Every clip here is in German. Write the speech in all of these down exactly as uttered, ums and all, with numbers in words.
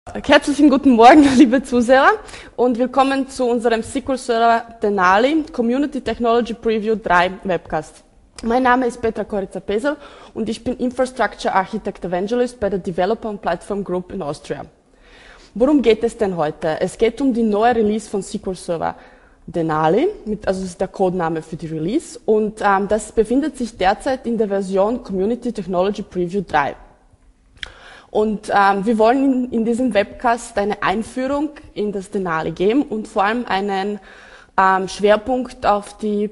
Herzlichen guten Morgen, liebe Zuseher, und willkommen zu unserem S Q L Server Denali Community Technology Preview drei Webcast. Mein Name ist Petra Korica-Pesel und ich bin Infrastructure Architect Evangelist bei der Developer and Platform Group in Austria. Worum geht es denn heute? Es geht um die neue Release von S Q L Server Denali, mit, also das ist der Codename für die Release, und ähm, das befindet sich derzeit in der Version Community Technology Preview drei. Und ähm, wir wollen in, in diesem Webcast eine Einführung in das Denali geben und vor allem einen ähm, Schwerpunkt auf die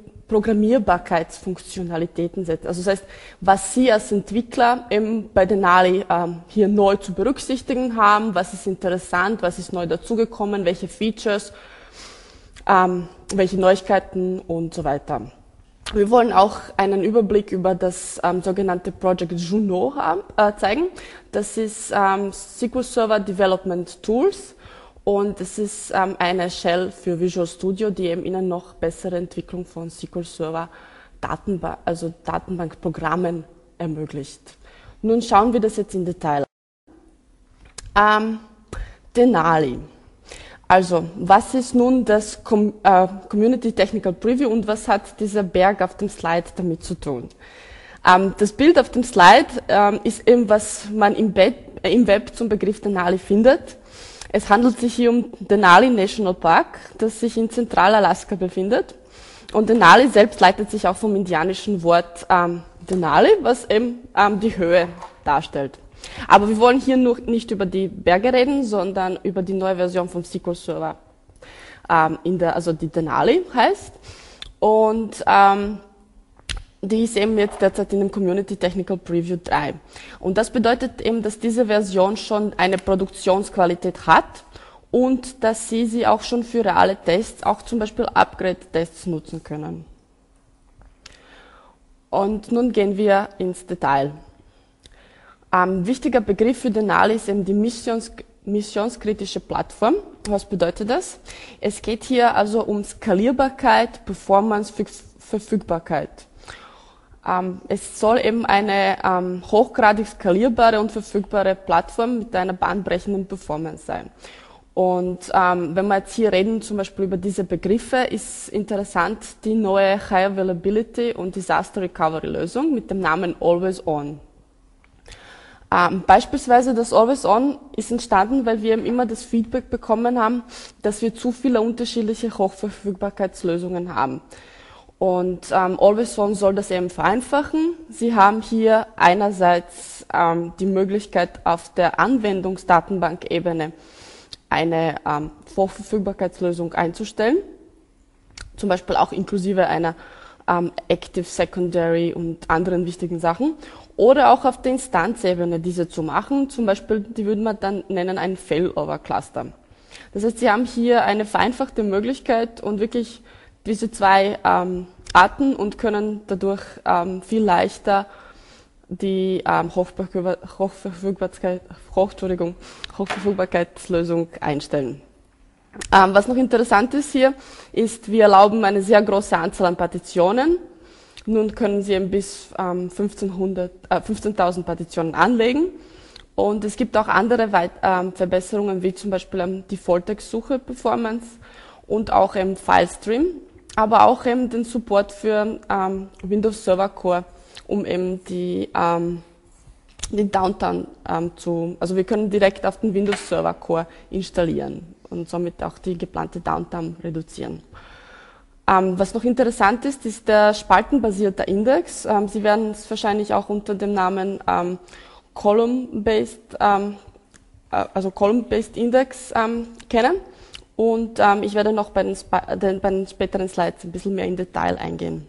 Programmierbarkeitsfunktionalitäten setzen. Also das heißt, was Sie als Entwickler eben bei Denali ähm, hier neu zu berücksichtigen haben, was ist interessant, was ist neu dazugekommen, welche Features, ähm, welche Neuigkeiten und so weiter. Wir wollen auch einen Überblick über das ähm, sogenannte Project Juno haben, äh, zeigen. Das ist ähm, S Q L Server Development Tools und es ist ähm, eine Shell für Visual Studio, die eben Ihnen noch bessere Entwicklung von S Q L Server Datenbank, also Datenbankprogrammen ermöglicht. Nun schauen wir das jetzt im Detail an. Ähm, Denali. Also, was ist nun das Com äh, Community Technical Preview und was hat dieser Berg auf dem Slide damit zu tun? Ähm, das Bild auf dem Slide ähm, ist eben, was man im, Be äh, im Web zum Begriff Denali findet. Es handelt sich hier um Denali National Park, das sich in Zentralaska befindet. Und Denali selbst leitet sich auch vom indianischen Wort ähm, Denali, was eben ähm, die Höhe darstellt. Aber wir wollen hier nur nicht über die Berge reden, sondern über die neue Version vom S Q L Server, ähm, in der, also die Denali heißt. Und ähm, die ist eben jetzt derzeit in dem Community Technical Preview drei. Und das bedeutet eben, dass diese Version schon eine Produktionsqualität hat und dass Sie sie auch schon für reale Tests, auch zum Beispiel Upgrade-Tests nutzen können. Und nun gehen wir ins Detail. Ein wichtiger Begriff für Denali ist eben die Missions, missionskritische Plattform. Was bedeutet das? Es geht hier also um Skalierbarkeit, Performance, Verfügbarkeit. Ähm, es soll eben eine ähm, hochgradig skalierbare und verfügbare Plattform mit einer bahnbrechenden Performance sein. Und ähm, wenn wir jetzt hier reden, zum Beispiel über diese Begriffe, ist interessant die neue High Availability und Disaster Recovery Lösung mit dem Namen Always On. Ähm, beispielsweise das Always On ist entstanden, weil wir eben immer das Feedback bekommen haben, dass wir zu viele unterschiedliche Hochverfügbarkeitslösungen haben. Und ähm, Always On soll das eben vereinfachen. Sie haben hier einerseits ähm, die Möglichkeit, auf der Anwendungsdatenbankebene eine ähm, Hochverfügbarkeitslösung einzustellen, zum Beispiel auch inklusive einer ähm, Active Secondary und anderen wichtigen Sachen. Oder auch auf der Instanzebene diese zu machen, zum Beispiel, die würden wir dann nennen ein Failover-Cluster. Das heißt, Sie haben hier eine vereinfachte Möglichkeit und wirklich diese zwei ähm, Arten und können dadurch ähm, viel leichter die ähm, Hochverfügbar Hochverfügbarkeit, Hoch, Entschuldigung, Hochverfügbarkeitslösung einstellen. Ähm, was noch interessant ist hier, ist, wir erlauben eine sehr große Anzahl an Partitionen. Nun können Sie eben bis ähm, fünfzehntausend Partitionen anlegen. Und es gibt auch andere Weit ähm, Verbesserungen, wie zum Beispiel ähm, die Volltext-Suche-Performance und auch im Filestream, aber auch eben den Support für ähm, Windows Server Core, um eben die, ähm, die Downtime ähm, zu, also wir können direkt auf den Windows Server Core installieren und somit auch die geplante Downtime reduzieren. Ähm, was noch interessant ist, ist der spaltenbasierte Index. Ähm, Sie werden es wahrscheinlich auch unter dem Namen ähm, Column-Based, ähm, äh, also Column-Based Index ähm, kennen. Und ähm, ich werde noch bei den, den, bei den späteren Slides ein bisschen mehr in Detail eingehen.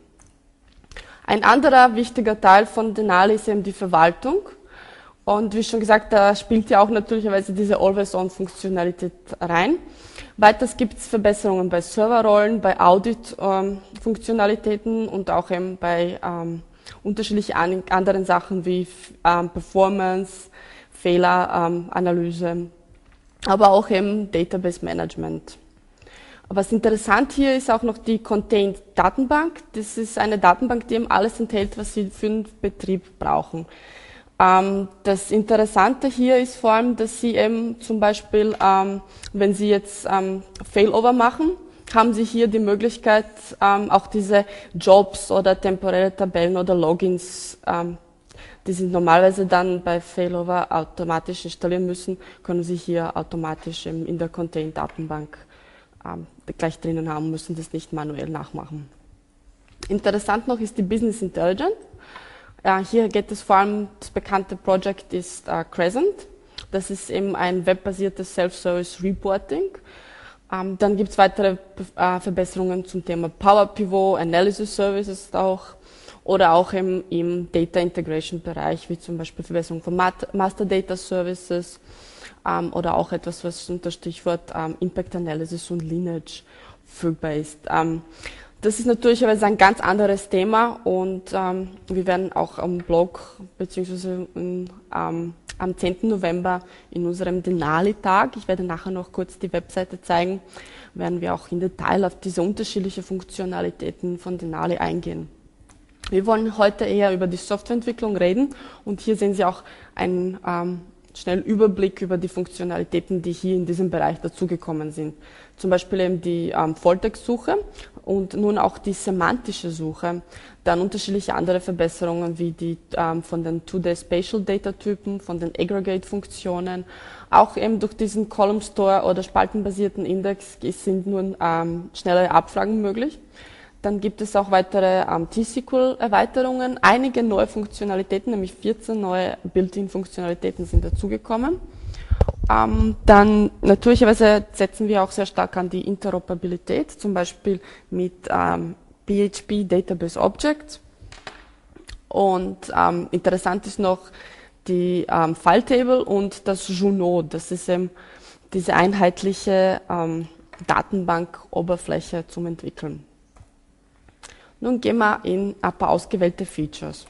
Ein anderer wichtiger Teil von Denali ist eben die Verwaltung. Und wie schon gesagt, da spielt ja auch natürlicherweise diese Always-On-Funktionalität rein. Weiters gibt es Verbesserungen bei Serverrollen, bei Audit-Funktionalitäten ähm, und auch eben bei ähm, unterschiedlichen an anderen Sachen wie ähm, Performance, Fehleranalyse, ähm, aber auch eben Database Management. Was interessant hier ist auch noch die Contained Datenbank. Das ist eine Datenbank, die eben alles enthält, was Sie für den Betrieb brauchen. Ähm, das Interessante hier ist vor allem, dass Sie eben zum Beispiel, ähm, wenn Sie jetzt ähm, Failover machen, haben Sie hier die Möglichkeit, ähm, auch diese Jobs oder temporäre Tabellen oder Logins, ähm, die Sie normalerweise dann bei Failover automatisch installieren müssen, können Sie hier automatisch im, in der Contain-Datenbank ähm, gleich drinnen haben, müssen das nicht manuell nachmachen. Interessant noch ist die Business Intelligence. Ja, hier geht es vor allem, das bekannte Projekt ist äh, Crescent. Das ist eben ein webbasiertes Self-Service Reporting. Ähm, dann gibt es weitere äh, Verbesserungen zum Thema Power Pivot, Analysis Services auch oder auch im, im Data Integration Bereich, wie zum Beispiel Verbesserung von Mat Master Data Services ähm, oder auch etwas, was unter Stichwort ähm, Impact Analysis und Lineage verfügbar ist. Ähm, Das ist natürlich aber ein ganz anderes Thema und ähm, wir werden auch am Blog beziehungsweise in, ähm, am zehnten November in unserem Denali-Tag, ich werde nachher noch kurz die Webseite zeigen, werden wir auch in Detail auf diese unterschiedlichen Funktionalitäten von Denali eingehen. Wir wollen heute eher über die Softwareentwicklung reden und hier sehen Sie auch einen ähm, schnellen Überblick über die Funktionalitäten, die hier in diesem Bereich dazugekommen sind. Zum Beispiel eben die ähm, Volltextsuche und nun auch die semantische Suche. Dann unterschiedliche andere Verbesserungen wie die ähm, von den Two-Day-Spatial-Data-Typen, von den Aggregate-Funktionen. Auch eben durch diesen Column Store oder spaltenbasierten Index sind nun ähm, schnellere Abfragen möglich. Dann gibt es auch weitere ähm, T S Q L-Erweiterungen. Einige neue Funktionalitäten, nämlich vierzehn neue Built-in-Funktionalitäten sind dazugekommen. Ähm, dann natürlicherweise setzen wir auch sehr stark an die Interoperabilität, zum Beispiel mit ähm, P H P Database Objects. Und ähm, interessant ist noch die ähm, File Table und das Juno. Das ist eben diese einheitliche ähm, Datenbank-Oberfläche zum Entwickeln. Nun gehen wir in ein paar ausgewählte Features.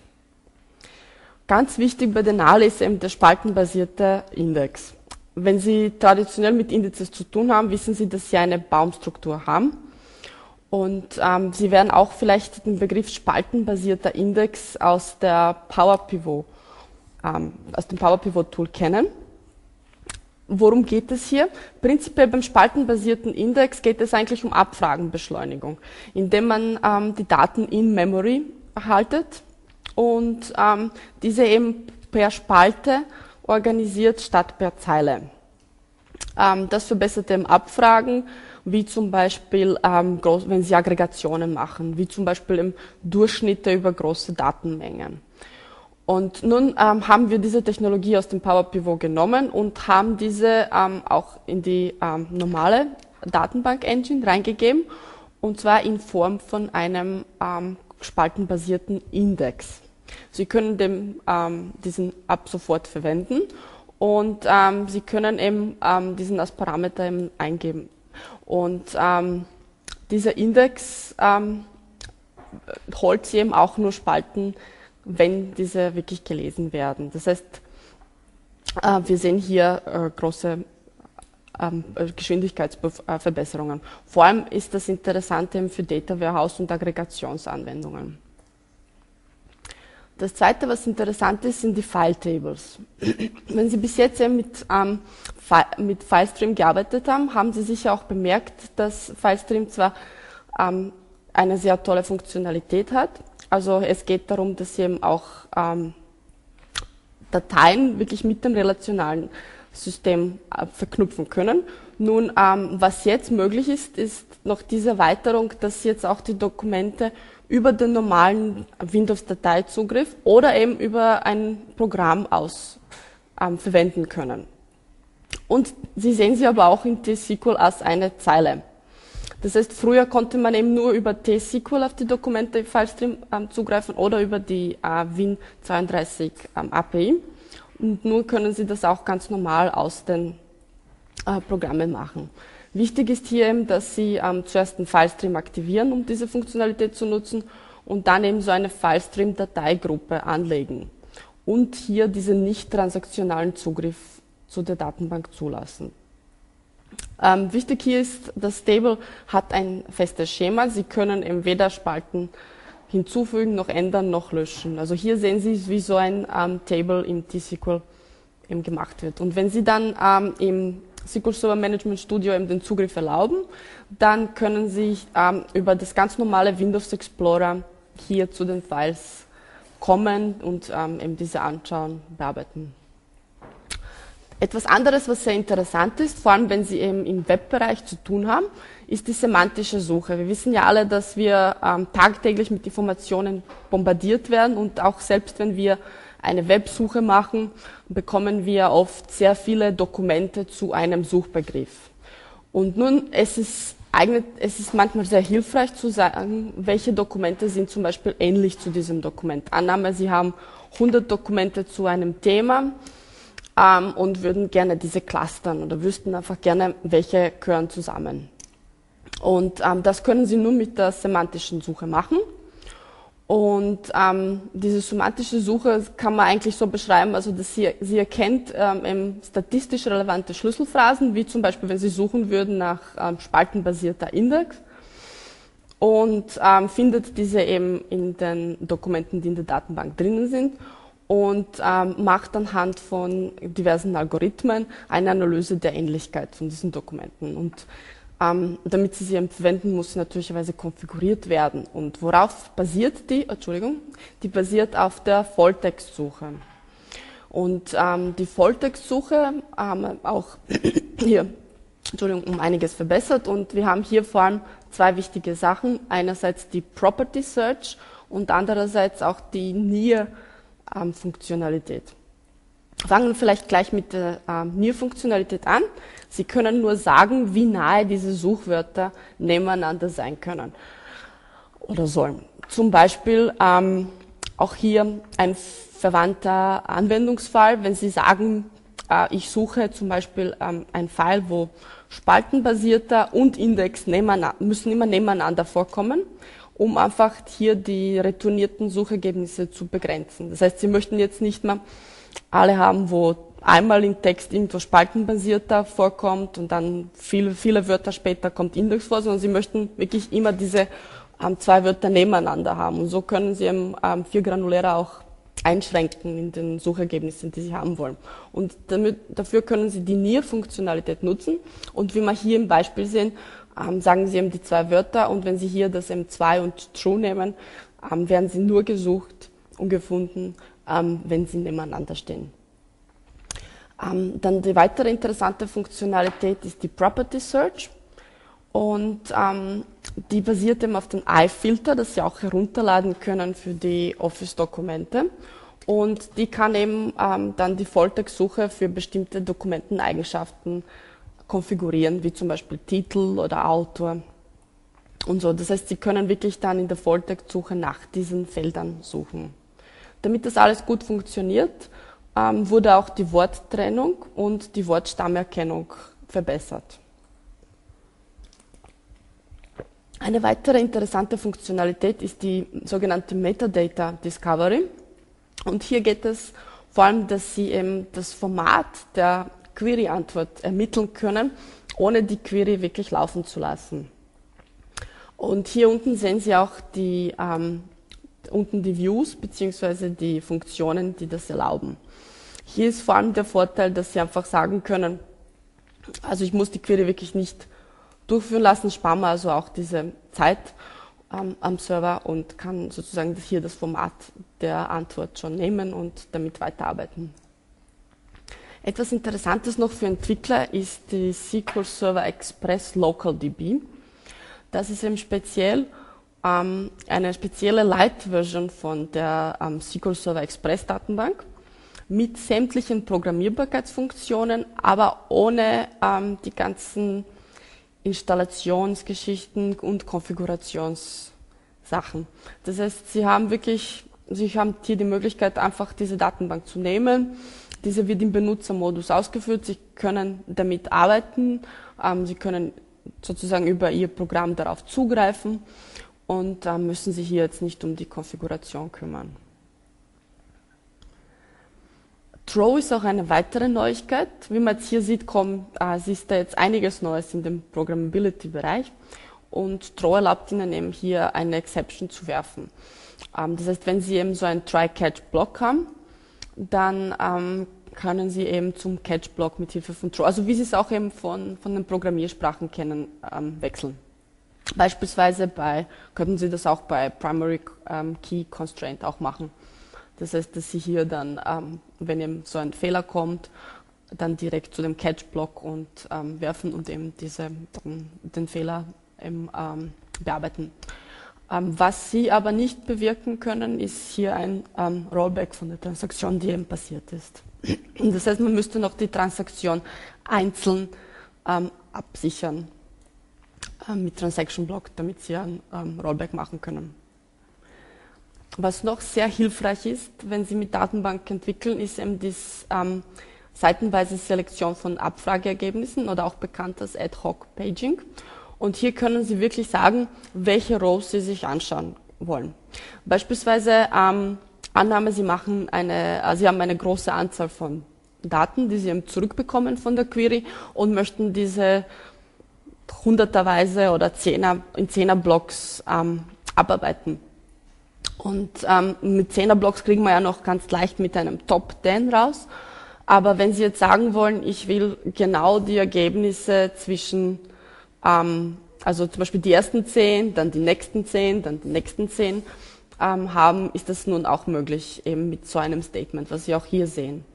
Ganz wichtig bei Denali ist eben der spaltenbasierte Index. Wenn Sie traditionell mit Indizes zu tun haben, wissen Sie, dass Sie eine Baumstruktur haben. Und ähm, Sie werden auch vielleicht den Begriff spaltenbasierter Index aus der Power Pivot, ähm, aus dem Power Pivot Tool kennen. Worum geht es hier? Prinzipiell beim spaltenbasierten Index geht es eigentlich um Abfragenbeschleunigung, indem man ähm, die Daten in Memory erhaltet und ähm, diese eben per Spalte organisiert statt per Zeile. Ähm, das verbessert eben Abfragen, wie zum Beispiel, ähm, groß, wenn Sie Aggregationen machen, wie zum Beispiel im Durchschnitte über große Datenmengen. Und nun ähm, haben wir diese Technologie aus dem Power Pivot genommen und haben diese ähm, auch in die ähm, normale Datenbank-Engine reingegeben, und zwar in Form von einem ähm, spaltenbasierten Index. Sie können dem, ähm, diesen ab sofort verwenden und ähm, Sie können eben ähm, diesen als Parameter eben eingeben. Und ähm, dieser Index ähm, holt Sie eben auch nur Spalten, wenn diese wirklich gelesen werden. Das heißt, äh, wir sehen hier äh, große ähm, Geschwindigkeitsverbesserungen. Vor allem ist das interessant eben für Data Warehouse und Aggregationsanwendungen. Das zweite, was interessant ist, sind die File Tables. Wenn Sie bis jetzt eben mit, ähm, mit FileStream gearbeitet haben, haben Sie sicher auch bemerkt, dass FileStream zwar ähm, eine sehr tolle Funktionalität hat. Also es geht darum, dass Sie eben auch ähm, Dateien wirklich mit dem relationalen System äh, verknüpfen können. Nun, ähm, was jetzt möglich ist, ist noch diese Erweiterung, dass Sie jetzt auch die Dokumente über den normalen Windows-Dateizugriff oder eben über ein Programm aus ähm, verwenden können. Und Sie sehen sie aber auch in T S Q L als eine Zeile. Das heißt, früher konnte man eben nur über T S Q L auf die Dokumente im FileStream ähm, zugreifen oder über die äh, Win zweiunddreißig ähm, A P I. Und nun können Sie das auch ganz normal aus den äh, Programmen machen. Wichtig ist hier eben, dass Sie ähm, zuerst einen FileStream aktivieren, um diese Funktionalität zu nutzen, und dann eben so eine FileStream-Dateigruppe anlegen und hier diesen nicht transaktionalen Zugriff zu der Datenbank zulassen. Ähm, wichtig hier ist, das Table hat ein festes Schema. Sie können eben weder Spalten hinzufügen, noch ändern, noch löschen. Also hier sehen Sie, wie so ein ähm, Table im T-SQL eben gemacht wird. Und wenn Sie dann ähm, im S Q L Server Management Studio eben den Zugriff erlauben, dann können Sie ähm, über das ganz normale Windows Explorer hier zu den Files kommen und ähm, eben diese anschauen, bearbeiten. Etwas anderes, was sehr interessant ist, vor allem wenn Sie eben im Webbereich zu tun haben, ist die semantische Suche. Wir wissen ja alle, dass wir ähm, tagtäglich mit Informationen bombardiert werden und auch selbst wenn wir eine Websuche machen, bekommen wir oft sehr viele Dokumente zu einem Suchbegriff. Und nun, es ist, eignet, es ist manchmal sehr hilfreich zu sagen, welche Dokumente sind zum Beispiel ähnlich zu diesem Dokument. Annahme, Sie haben hundert Dokumente zu einem Thema, Ähm, und würden gerne diese clustern oder wüssten einfach gerne, welche gehören zusammen. Und ähm, das können Sie nur mit der semantischen Suche machen. Und ähm, diese semantische Suche kann man eigentlich so beschreiben, also dass sie, sie erkennt ähm, statistisch relevante Schlüsselphrasen, wie zum Beispiel, wenn Sie suchen würden nach ähm, spaltenbasierter Index, und ähm, findet diese eben in den Dokumenten, die in der Datenbank drinnen sind, und ähm, macht anhand von diversen Algorithmen eine Analyse der Ähnlichkeit von diesen Dokumenten. Und ähm, damit Sie sie eben verwenden, muss sie natürlicherweise konfiguriert werden. Und worauf basiert die? Entschuldigung, die basiert auf der Volltextsuche. Und ähm, die Volltextsuche haben wir auch hier, Entschuldigung, um einiges verbessert. Und wir haben hier vor allem zwei wichtige Sachen. Einerseits die Property Search und andererseits auch die Near Funktionalität. Fangen wir vielleicht gleich mit der ähm, Near-Funktionalität an. Sie können nur sagen, wie nahe diese Suchwörter nebeneinander sein können oder sollen. Zum Beispiel ähm, auch hier ein verwandter Anwendungsfall, wenn Sie sagen, äh, ich suche zum Beispiel ähm, ein File, wo spaltenbasierter und Index nebeneinander, müssen immer nebeneinander vorkommen, um einfach hier die retournierten Suchergebnisse zu begrenzen. Das heißt, Sie möchten jetzt nicht mehr alle haben, wo einmal im Text irgendwo spaltenbasierter vorkommt und dann viele, viele Wörter später kommt Index vor, sondern Sie möchten wirklich immer diese ähm, zwei Wörter nebeneinander haben. Und so können Sie eben ähm, viel granulärer auch einschränken in den Suchergebnissen, die Sie haben wollen. Und damit, dafür können Sie die Near-Funktionalität nutzen. Und wie wir hier im Beispiel sehen, Ähm, sagen Sie eben die zwei Wörter, und wenn Sie hier das M zwei und True nehmen, ähm, werden Sie nur gesucht und gefunden, ähm, wenn sie nebeneinander stehen. Ähm, dann die weitere interessante Funktionalität ist die Property Search, und ähm, die basiert eben auf dem I-Filter, das Sie auch herunterladen können für die Office-Dokumente, und die kann eben ähm, dann die Volltextsuche für bestimmte Dokumenteneigenschaften konfigurieren, wie zum Beispiel Titel oder Autor und so. Das heißt, Sie können wirklich dann in der Volltextsuche nach diesen Feldern suchen. Damit das alles gut funktioniert, ähm, wurde auch die Worttrennung und die Wortstammerkennung verbessert. Eine weitere interessante Funktionalität ist die sogenannte Metadata Discovery. Und hier geht es vor allem, dass Sie eben das Format der Query-Antwort ermitteln können, ohne die Query wirklich laufen zu lassen. Und hier unten sehen Sie auch die, ähm, unten die Views bzw. die Funktionen, die das erlauben. Hier ist vor allem der Vorteil, dass Sie einfach sagen können, also ich muss die Query wirklich nicht durchführen lassen, spare mir also auch diese Zeit ähm, am Server und kann sozusagen hier das Format der Antwort schon nehmen und damit weiterarbeiten. Etwas Interessantes noch für Entwickler ist die S Q L Server Express Local D B. Das ist eben speziell ähm, eine spezielle Light-Version von der ähm, S Q L Server Express Datenbank mit sämtlichen Programmierbarkeitsfunktionen, aber ohne ähm, die ganzen Installationsgeschichten und Konfigurationssachen. Das heißt, Sie haben wirklich, Sie haben hier die Möglichkeit, einfach diese Datenbank zu nehmen. Diese wird im Benutzermodus ausgeführt. Sie können damit arbeiten. Ähm, Sie können sozusagen über Ihr Programm darauf zugreifen und äh, müssen sich hier jetzt nicht um die Konfiguration kümmern. Throw ist auch eine weitere Neuigkeit. Wie man jetzt hier sieht, kommt, äh, ist da jetzt einiges Neues in dem Programmability-Bereich. und Draw erlaubt Ihnen eben hier eine Exception zu werfen. Ähm, das heißt, wenn Sie eben so einen Try-Catch-Block haben, dann ähm, können Sie eben zum Catch-Block mit Hilfe von Draw, also wie Sie es auch eben von, von den Programmiersprachen kennen, ähm, wechseln. Beispielsweise bei, könnten Sie das auch bei Primary ähm, Key Constraint auch machen. Das heißt, dass Sie hier dann, ähm, wenn eben so ein Fehler kommt, dann direkt zu dem Catch-Block und ähm, werfen und eben diese, den Fehler eben, ähm, bearbeiten. Ähm, was Sie aber nicht bewirken können, ist hier ein ähm, Rollback von der Transaktion, die eben passiert ist. Das heißt, man müsste noch die Transaktion einzeln ähm, absichern äh, mit Transaction Block, damit Sie ein ähm, Rollback machen können. Was noch sehr hilfreich ist, wenn Sie mit Datenbank entwickeln, ist eben das ähm, seitenweise Selektion von Abfrageergebnissen oder auch bekannt als Ad-Hoc-Paging. Und hier können Sie wirklich sagen, welche Rows Sie sich anschauen wollen. Beispielsweise ähm, Annahme, Sie machen eine, also Sie haben eine große Anzahl von Daten, die Sie eben zurückbekommen von der Query und möchten diese hunderterweise oder Zehner, in Zehner-Blocks ähm, abarbeiten. Und ähm, mit Zehner-Blocks kriegen wir ja noch ganz leicht mit einem Top zehn raus. Aber wenn Sie jetzt sagen wollen, ich will genau die Ergebnisse zwischen, ähm, also zum Beispiel die ersten zehn, dann die nächsten zehn, dann die nächsten zehn ähm, haben, ist das nun auch möglich, eben mit so einem Statement, was Sie auch hier sehen.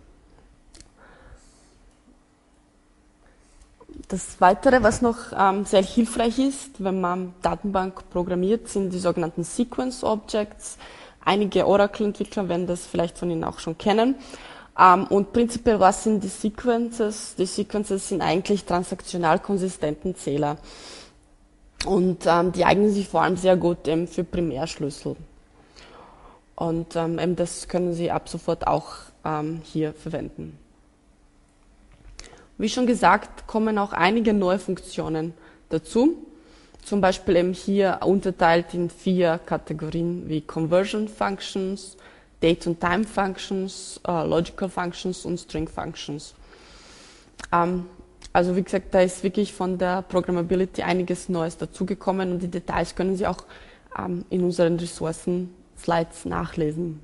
Das Weitere, was noch ähm, sehr hilfreich ist, wenn man Datenbank programmiert, sind die sogenannten Sequence Objects. Einige Oracle-Entwickler werden das vielleicht von Ihnen auch schon kennen. Ähm, und prinzipiell, was sind die Sequences? Die Sequences sind eigentlich transaktional konsistenten Zähler. Und ähm, die eignen sich vor allem sehr gut eben für Primärschlüssel. Und ähm, eben das können Sie ab sofort auch ähm, hier verwenden. Wie schon gesagt, kommen auch einige neue Funktionen dazu. Zum Beispiel eben hier unterteilt in vier Kategorien wie Conversion Functions, Date- und Time-Functions, äh, Logical Functions und String-Functions. Ähm, also wie gesagt, da ist wirklich von der Programmability einiges Neues dazugekommen und die Details können Sie auch ähm, in unseren Ressourcen-Slides nachlesen.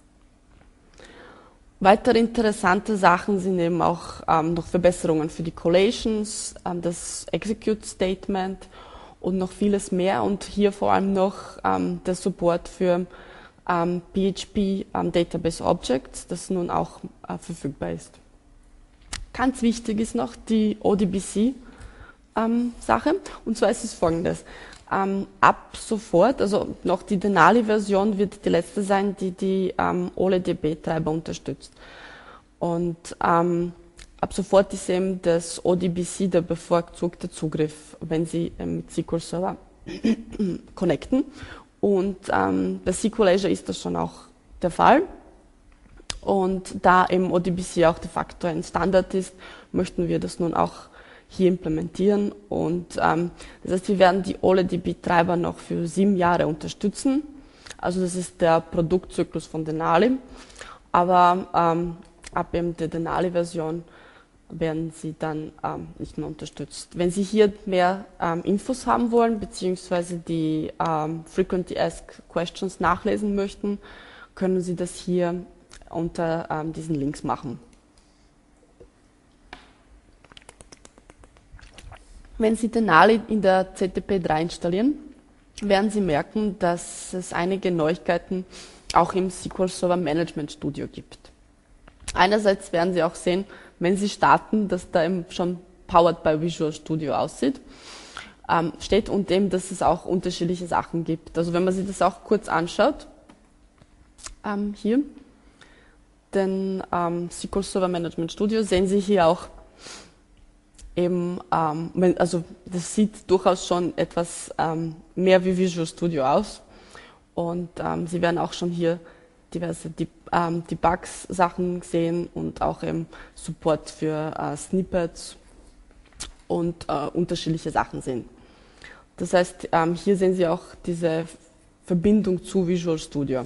Weitere interessante Sachen sind eben auch ähm, noch Verbesserungen für die Collations, ähm, das Execute Statement und noch vieles mehr und hier vor allem noch ähm, der Support für ähm, P H P ähm, Database Objects, das nun auch äh, verfügbar ist. Ganz wichtig ist noch die O D B C ähm, Sache und zwar ist es folgendes. Ähm, ab sofort, also noch die Denali-Version wird die letzte sein, die die ähm, O L E D B-Treiber unterstützt. Und ähm, ab sofort ist eben das O D B C der bevorzugte Zugriff, wenn Sie ähm, mit S Q L Server connecten. Und ähm, bei S Q L Azure ist das schon auch der Fall. Und da eben O D B C auch de facto ein Standard ist, möchten wir das nun auch hier implementieren und ähm, das heißt, wir werden die O L E D B-Treiber noch für sieben Jahre unterstützen. Also das ist der Produktzyklus von Denali, aber ähm, ab eben der Denali-Version werden sie dann ähm, nicht mehr unterstützt. Wenn Sie hier mehr ähm, Infos haben wollen, beziehungsweise die ähm, Frequently Asked Questions nachlesen möchten, können Sie das hier unter ähm, diesen Links machen. Wenn Sie Denali in der Z T P drei installieren, werden Sie merken, dass es einige Neuigkeiten auch im S Q L Server Management Studio gibt. Einerseits werden Sie auch sehen, wenn Sie starten, dass da eben schon Powered by Visual Studio aussieht, ähm, steht und eben, dass es auch unterschiedliche Sachen gibt. Also wenn man sich das auch kurz anschaut, ähm, hier, den ähm, S Q L Server Management Studio, sehen Sie hier auch eben, ähm, also das sieht durchaus schon etwas ähm, mehr wie Visual Studio aus und ähm, Sie werden auch schon hier diverse Deb ähm, Debugs-Sachen sehen und auch eben Support für äh, Snippets und äh, unterschiedliche Sachen sehen. Das heißt, ähm, hier sehen Sie auch diese Verbindung zu Visual Studio.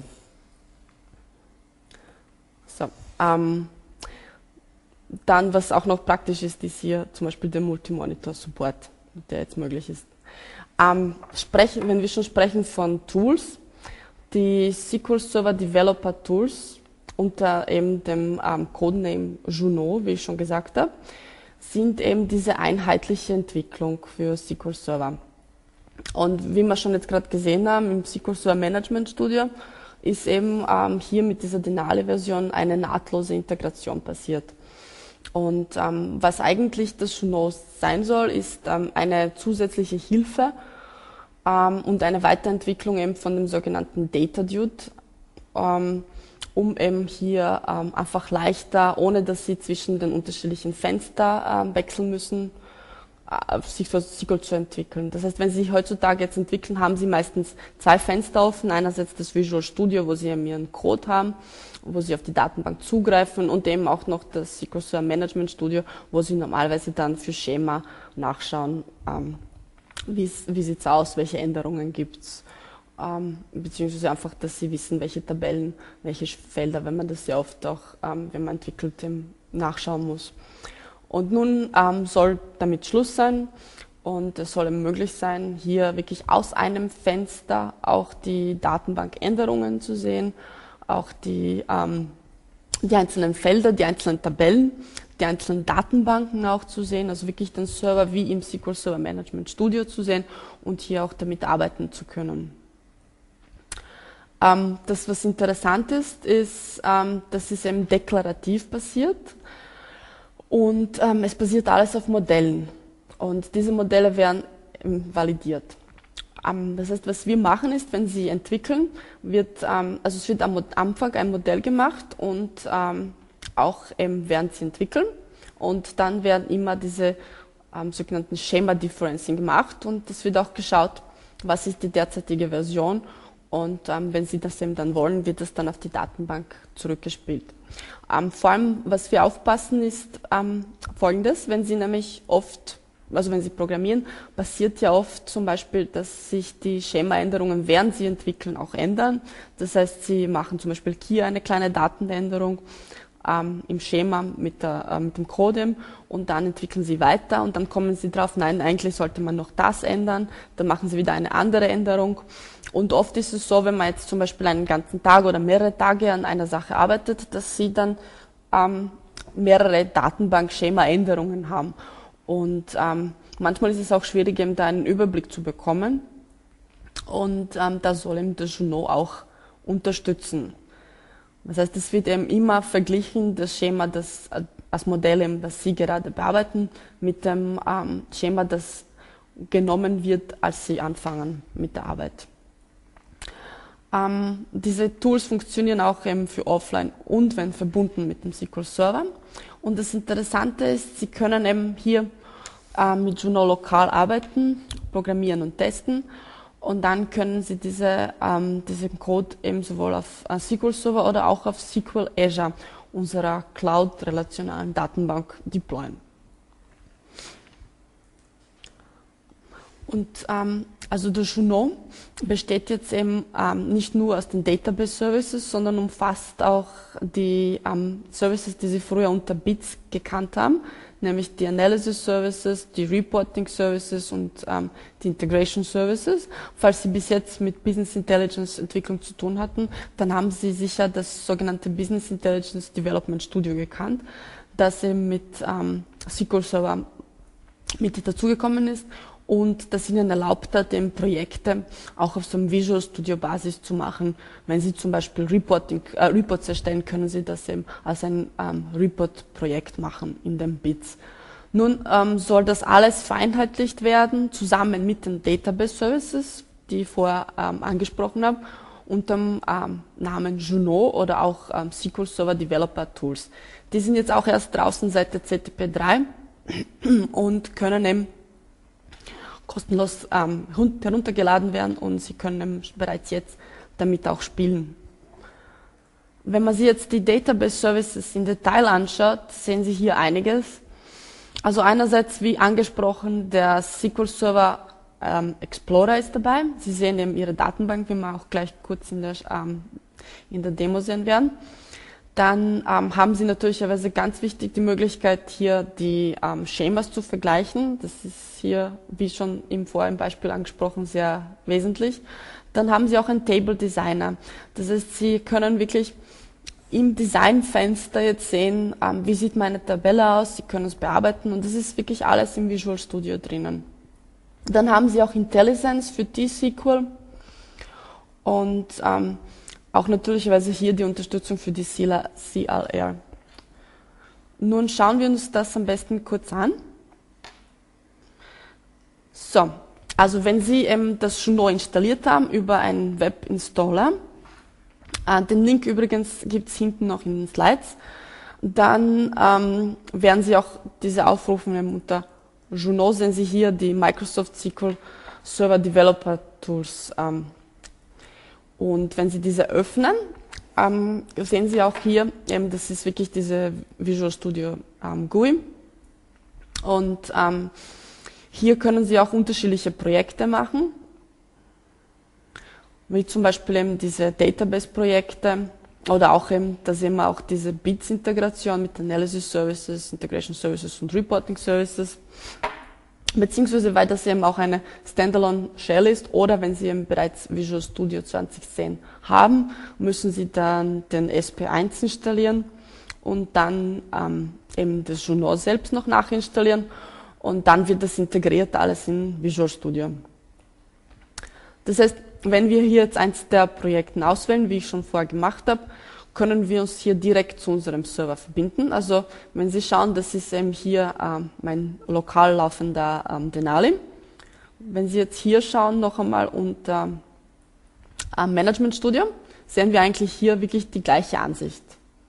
So, ähm, Dann, was auch noch praktisch ist, ist hier zum Beispiel der Multimonitor-Support, der jetzt möglich ist. Ähm, sprechen, wenn wir schon sprechen von Tools, die S Q L Server Developer Tools unter eben dem ähm, Codename Juno, wie ich schon gesagt habe, sind eben diese einheitliche Entwicklung für S Q L Server. Und wie wir schon jetzt gerade gesehen haben, im S Q L Server Management Studio ist eben ähm, hier mit dieser Denali-Version eine nahtlose Integration passiert. Und ähm, was eigentlich das Juno sein soll, ist ähm, eine zusätzliche Hilfe ähm, und eine Weiterentwicklung eben von dem sogenannten DataDude, ähm, um eben hier ähm, einfach leichter, ohne dass Sie zwischen den unterschiedlichen Fenstern äh, wechseln müssen, äh, sich für S Q L zu entwickeln. Das heißt, wenn Sie sich heutzutage jetzt entwickeln, haben Sie meistens zwei Fenster offen. Einerseits das Visual Studio, wo Sie eben Ihren Code haben, wo Sie auf die Datenbank zugreifen, und eben auch noch das S Q L Server Management Studio, wo Sie normalerweise dann für Schema nachschauen, ähm, wie sieht es aus, welche Änderungen gibt es. Ähm, beziehungsweise einfach, dass Sie wissen, welche Tabellen, welche Felder, wenn man das sehr oft auch, ähm, wenn man entwickelt, ähm, nachschauen muss. Und nun ähm, soll damit Schluss sein, und es soll möglich sein, hier wirklich aus einem Fenster auch die Datenbankänderungen zu sehen, auch die, ähm, die einzelnen Felder, die einzelnen Tabellen, die einzelnen Datenbanken auch zu sehen, also wirklich den Server wie im S Q L Server Management Studio zu sehen und hier auch damit arbeiten zu können. Ähm, das, was interessant ist, ist, ähm, dass es eben deklarativ passiert, und ähm, es basiert alles auf Modellen, und diese Modelle werden ähm, validiert. Ähm, das heißt, was wir machen ist, wenn Sie entwickeln, wird, ähm, also es wird am Anfang ein Modell gemacht, und ähm, auch eben während Sie entwickeln, und dann werden immer diese ähm, sogenannten Schema Differencing gemacht, und es wird auch geschaut, was ist die derzeitige Version. Und ähm, wenn Sie das eben dann wollen, wird das dann auf die Datenbank zurückgespielt. Ähm, vor allem, was wir aufpassen, ist ähm, Folgendes: Wenn Sie nämlich oft, also wenn Sie programmieren, passiert ja oft zum Beispiel, dass sich die Schemaänderungen, während Sie entwickeln, auch ändern. Das heißt, Sie machen zum Beispiel hier eine kleine Datenänderung ähm, im Schema mit, der, äh, mit dem Code, und dann entwickeln Sie weiter, und dann kommen Sie drauf, nein, eigentlich sollte man noch das ändern, dann machen Sie wieder eine andere Änderung. Und oft ist es so, wenn man jetzt zum Beispiel einen ganzen Tag oder mehrere Tage an einer Sache arbeitet, dass Sie dann ähm, mehrere Datenbank-Schema-Änderungen haben. Und ähm, manchmal ist es auch schwierig, eben da einen Überblick zu bekommen. Und ähm, da soll eben das Juno auch unterstützen. Das heißt, es wird eben immer verglichen, das Schema, das als Modell, eben, das Sie gerade bearbeiten, mit dem ähm, Schema, das genommen wird, als Sie anfangen mit der Arbeit. Ähm, diese Tools funktionieren auch eben für Offline und wenn verbunden mit dem S Q L Server. Und das Interessante ist, Sie können eben hier äh, mit Juno lokal arbeiten, programmieren und testen. Und dann können Sie diese, ähm, diesen Code eben sowohl auf äh, S Q L Server oder auch auf S Q L Azure, unserer Cloud-relationalen Datenbank, deployen. Und ähm, also der Juno besteht jetzt eben ähm, nicht nur aus den Database Services, sondern umfasst auch die ähm, Services, die Sie früher unter Bits gekannt haben, nämlich die Analysis Services, die Reporting Services und ähm, die Integration Services. Falls Sie bis jetzt mit Business Intelligence Entwicklung zu tun hatten, dann haben Sie sicher das sogenannte Business Intelligence Development Studio gekannt, das eben mit ähm, S Q L Server mit dazugekommen ist und das Ihnen erlaubt hat, eben Projekte auch auf so einem Visual Studio Basis zu machen. Wenn Sie zum Beispiel Reporting, äh, Reports erstellen, können Sie das eben als ein ähm, Report-Projekt machen in den Bits. Nun ähm, soll das alles vereinheitlicht werden, zusammen mit den Database Services, die ich vorher ähm, angesprochen habe, unter dem ähm, Namen Juno oder auch ähm, S Q L Server Developer Tools. Die sind jetzt auch erst draußen seit der Z T P drei und können eben kostenlos ähm, heruntergeladen werden und Sie können bereits jetzt damit auch spielen. Wenn man sich jetzt die Database Services im Detail anschaut, sehen Sie hier einiges. Also einerseits, wie angesprochen, der S Q L Server ähm, Explorer ist dabei. Sie sehen eben Ihre Datenbank, wie wir auch gleich kurz in der, ähm, in der Demo sehen werden. Dann ähm, haben Sie natürlicherweise ganz wichtig die Möglichkeit, hier die ähm, Schemas zu vergleichen. Das ist hier, wie schon im vorigen Beispiel angesprochen, sehr wesentlich. Dann haben Sie auch einen Table Designer. Das heißt, Sie können wirklich im Designfenster jetzt sehen, ähm, wie sieht meine Tabelle aus. Sie können es bearbeiten und das ist wirklich alles im Visual Studio drinnen. Dann haben Sie auch IntelliSense für T-S Q L und ähm, auch natürlicherweise hier die Unterstützung für die C L R. Nun schauen wir uns das am besten kurz an. So, also wenn Sie ähm, das Juno installiert haben über einen Web-Installer, äh, den Link übrigens gibt es hinten noch in den Slides, dann ähm, werden Sie auch diese aufrufen ähm, unter Juno, sehen Sie hier die Microsoft S Q L Server Developer Tools. Ähm, Und wenn Sie diese öffnen, ähm, sehen Sie auch hier, ähm, das ist wirklich diese Visual Studio ähm, G U I. Und ähm, hier können Sie auch unterschiedliche Projekte machen, wie zum Beispiel eben diese Database-Projekte oder auch eben, da sehen wir auch diese B I T S-Integration mit Analysis Services, Integration Services und Reporting Services. Beziehungsweise weil das eben auch eine Standalone Shell ist oder wenn Sie eben bereits Visual Studio zwanzig zehn haben, müssen Sie dann den S P eins installieren und dann ähm, eben das Juno selbst noch nachinstallieren und dann wird das integriert alles in Visual Studio. Das heißt, wenn wir hier jetzt eins der Projekte auswählen, wie ich schon vorher gemacht habe, können wir uns hier direkt zu unserem Server verbinden. Also wenn Sie schauen, das ist eben hier ähm, mein lokal laufender ähm, Denali. Wenn Sie jetzt hier schauen, noch einmal unter ähm, Management Studio, sehen wir eigentlich hier wirklich die gleiche Ansicht.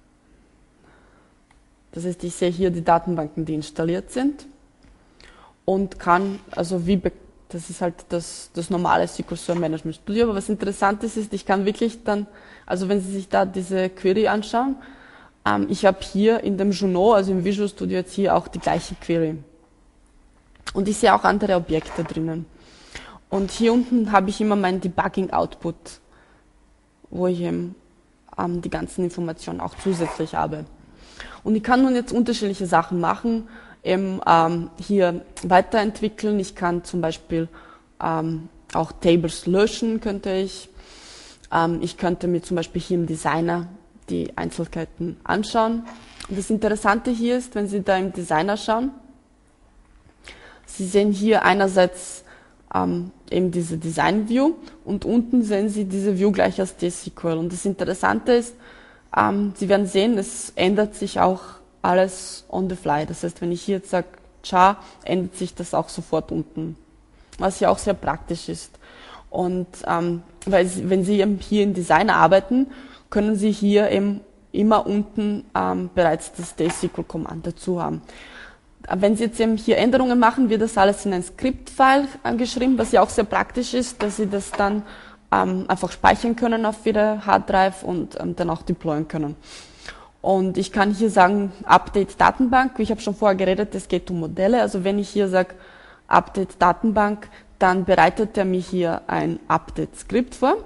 Das heißt, ich sehe hier die Datenbanken, die installiert sind und kann, also wie, das ist halt das, das normale S Q L Server Management Studio, aber was interessant ist, ist, ich kann wirklich dann, also wenn Sie sich da diese Query anschauen, ähm, ich habe hier in dem Juno, also im Visual Studio jetzt hier auch die gleiche Query. Und ich sehe auch andere Objekte drinnen. Und hier unten habe ich immer meinen Debugging Output, wo ich eben ähm, die ganzen Informationen auch zusätzlich habe. Und ich kann nun jetzt unterschiedliche Sachen machen, eben ähm, hier weiterentwickeln. Ich kann zum Beispiel ähm, auch Tables löschen, könnte ich. Ähm, ich könnte mir zum Beispiel hier im Designer die Einzelheiten anschauen. Und das Interessante hier ist, wenn Sie da im Designer schauen, Sie sehen hier einerseits ähm, eben diese Design View und unten sehen Sie diese View gleich als T S Q L. Und das Interessante ist, ähm, Sie werden sehen, es ändert sich auch alles on the fly. Das heißt, wenn ich hier jetzt sage char, ändert sich das auch sofort unten, was ja auch sehr praktisch ist. Und ähm, weil Sie, wenn Sie eben hier im Designer arbeiten, können Sie hier eben immer unten ähm, bereits das T S Q L-Command dazu haben. Wenn Sie jetzt eben hier Änderungen machen, wird das alles in ein Skript-File geschrieben, was ja auch sehr praktisch ist, dass Sie das dann ähm, einfach speichern können auf Ihre Harddrive und ähm, dann auch deployen können. Und ich kann hier sagen, Update Datenbank, wie ich habe schon vorher geredet, es geht um Modelle. Also wenn ich hier sage, Update Datenbank, dann bereitet er mir hier ein Update-Skript vor.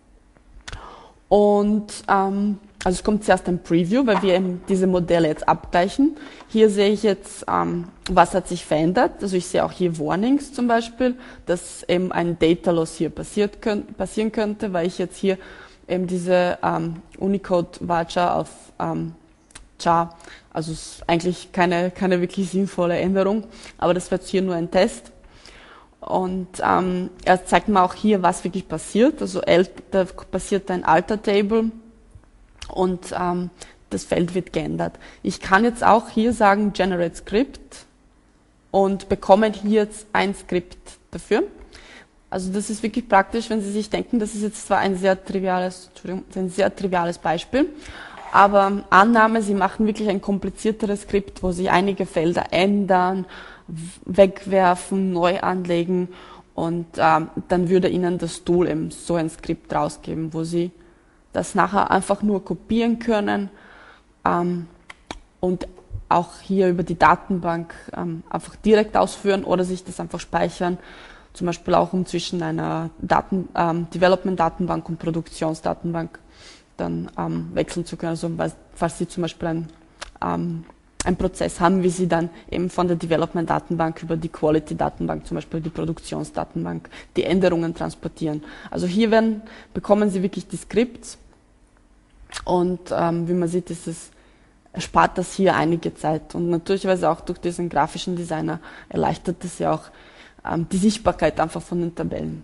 Und ähm, also es kommt zuerst ein Preview, weil wir eben diese Modelle jetzt abgleichen. Hier sehe ich jetzt, ähm, was hat sich verändert. Also ich sehe auch hier Warnings zum Beispiel, dass eben ein Data Loss hier passiert könnt, passieren könnte, weil ich jetzt hier eben diese ähm, Unicode-Varchar auf ähm, char, also es ist eigentlich keine, keine wirklich sinnvolle Änderung, aber das wird hier nur ein Test. Und ähm, er zeigt mir auch hier, was wirklich passiert. Also da passiert ein Alter-Table und ähm, das Feld wird geändert. Ich kann jetzt auch hier sagen Generate Script und bekomme hier jetzt ein Skript dafür. Also das ist wirklich praktisch, wenn Sie sich denken, das ist jetzt zwar ein sehr triviales, Entschuldigung, ein sehr triviales Beispiel, aber Annahme, Sie machen wirklich ein komplizierteres Skript, wo Sie einige Felder ändern, wegwerfen, neu anlegen und ähm, dann würde Ihnen das Tool eben so ein Skript rausgeben, wo Sie das nachher einfach nur kopieren können ähm, und auch hier über die Datenbank ähm, einfach direkt ausführen oder sich das einfach speichern, zum Beispiel auch um zwischen einer Daten, ähm, Development-Datenbank und Produktionsdatenbank dann ähm, wechseln zu können. Also falls Sie zum Beispiel ein, ähm, einen Prozess haben, wie Sie dann eben von der Development-Datenbank über die Quality-Datenbank, zum Beispiel die Produktionsdatenbank, die Änderungen transportieren. Also hier werden, bekommen Sie wirklich die Skripts und ähm, wie man sieht, ist es, erspart das hier einige Zeit. Und natürlicherweise auch durch diesen grafischen Designer erleichtert es ja auch ähm, die Sichtbarkeit einfach von den Tabellen.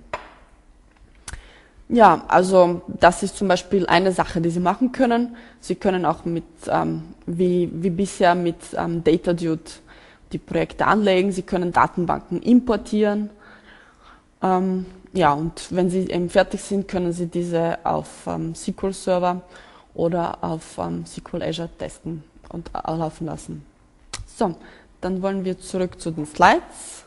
Ja, also das ist zum Beispiel eine Sache, die Sie machen können. Sie können auch mit, ähm, wie, wie bisher mit ähm, DataDude die Projekte anlegen. Sie können Datenbanken importieren. Ähm, ja, und wenn Sie eben fertig sind, können Sie diese auf ähm, S Q L Server oder auf ähm, S Q L Azure testen und laufen lassen. So, dann wollen wir zurück zu den Slides.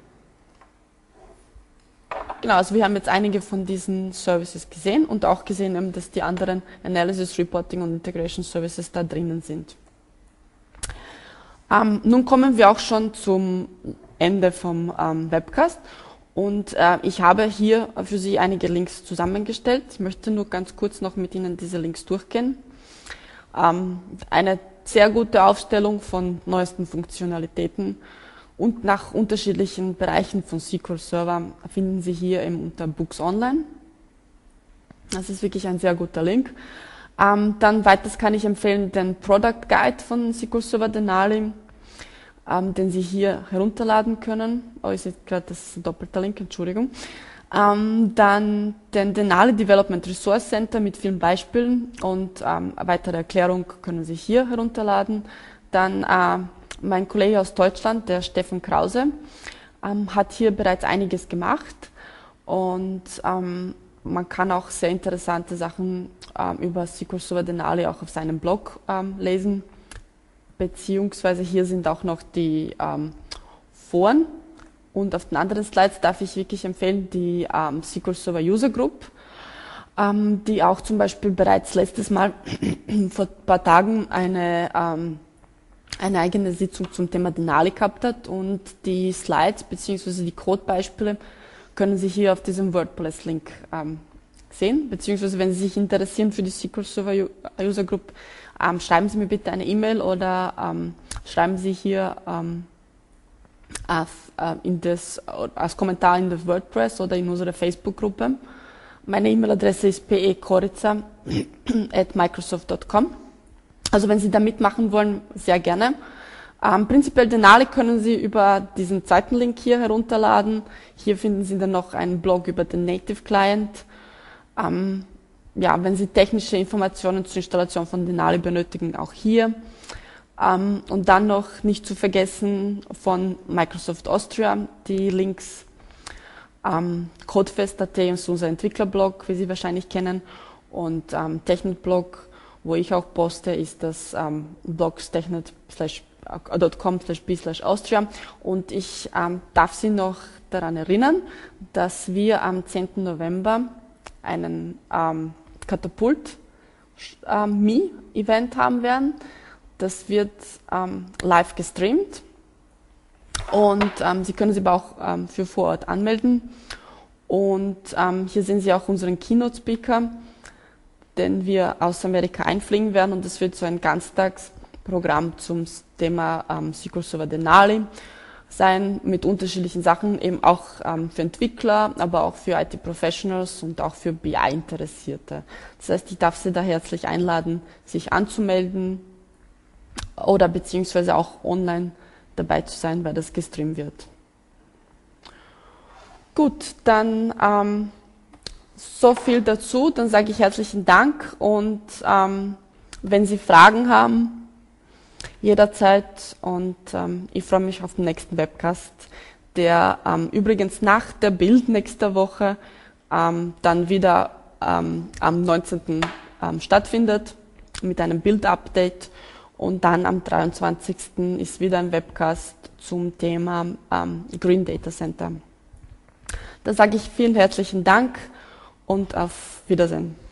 Genau, also wir haben jetzt einige von diesen Services gesehen und auch gesehen, dass die anderen Analysis, Reporting und Integration Services da drinnen sind. Ähm, nun kommen wir auch schon zum Ende vom ähm, Webcast und äh, ich habe hier für Sie einige Links zusammengestellt. Ich möchte nur ganz kurz noch mit Ihnen diese Links durchgehen. Ähm, eine sehr gute Aufstellung von neuesten Funktionalitäten und nach unterschiedlichen Bereichen von S Q L Server finden Sie hier eben unter Books Online. Das ist wirklich ein sehr guter Link. Ähm, dann weiters kann ich empfehlen den Product Guide von S Q L Server Denali, ähm, den Sie hier herunterladen können. Oh, ich sehe gerade, das ist ein doppelter Link, Entschuldigung. Ähm, dann den Denali Development Resource Center mit vielen Beispielen und ähm, eine weitere Erklärung können Sie hier herunterladen. Dann äh, mein Kollege aus Deutschland, der Stefan Krause, ähm, hat hier bereits einiges gemacht und ähm, man kann auch sehr interessante Sachen ähm, über S Q L Server Denali auch auf seinem Blog ähm, lesen, beziehungsweise hier sind auch noch die ähm, Foren und auf den anderen Slides darf ich wirklich empfehlen die ähm, S Q L Server User Group, ähm, die auch zum Beispiel bereits letztes Mal vor ein paar Tagen eine ähm, eine eigene Sitzung zum Thema Denali gehabt hat und die Slides bzw. die Codebeispiele können Sie hier auf diesem WordPress-Link ähm, sehen, beziehungsweise wenn Sie sich interessieren für die S Q L Server User Group, ähm, schreiben Sie mir bitte eine E-Mail oder ähm, schreiben Sie hier ähm, auf, äh, in das, als Kommentar in das WordPress oder in unsere Facebook-Gruppe. Meine E-Mail-Adresse ist p e korica at microsoft dot com. Also wenn Sie da mitmachen wollen, sehr gerne. Ähm, prinzipiell Denali können Sie über diesen zweiten Link hier herunterladen. Hier finden Sie dann noch einen Blog über den Native Client. Ähm, ja, wenn Sie technische Informationen zur Installation von Denali benötigen, auch hier. Ähm, und dann noch nicht zu vergessen von Microsoft Austria die Links ähm, codefest punkt at ist unser Entwicklerblog, wie Sie wahrscheinlich kennen, und ähm, Technikblog, wo ich auch poste, ist das ähm, blogstechnet dot com slash b slash austria und ich ähm, darf Sie noch daran erinnern, dass wir am zehnten November einen ähm, Katapult ähm, Me Event haben werden. Das wird ähm, live gestreamt und ähm, Sie können sich aber auch ähm, für vor Ort anmelden und ähm, hier sehen Sie auch unseren Keynote Speaker, den wir aus Amerika einfliegen werden und das wird so ein Ganztagsprogramm zum Thema ähm, S Q L Server Denali sein, mit unterschiedlichen Sachen, eben auch ähm, für Entwickler, aber auch für I T-Professionals und auch für B I-Interessierte. Das heißt, ich darf Sie da herzlich einladen, sich anzumelden oder beziehungsweise auch online dabei zu sein, weil das gestreamt wird. Gut, dann ähm, so viel dazu, dann sage ich herzlichen Dank und ähm, wenn Sie Fragen haben, jederzeit und ähm, ich freue mich auf den nächsten Webcast, der ähm, übrigens nach der Bild nächster Woche ähm, dann wieder ähm, am neunzehnten Ähm, stattfindet mit einem Bild-Update und dann am dreiundzwanzigsten ist wieder ein Webcast zum Thema ähm, Green Data Center. Da sage ich vielen herzlichen Dank und auf Wiedersehen.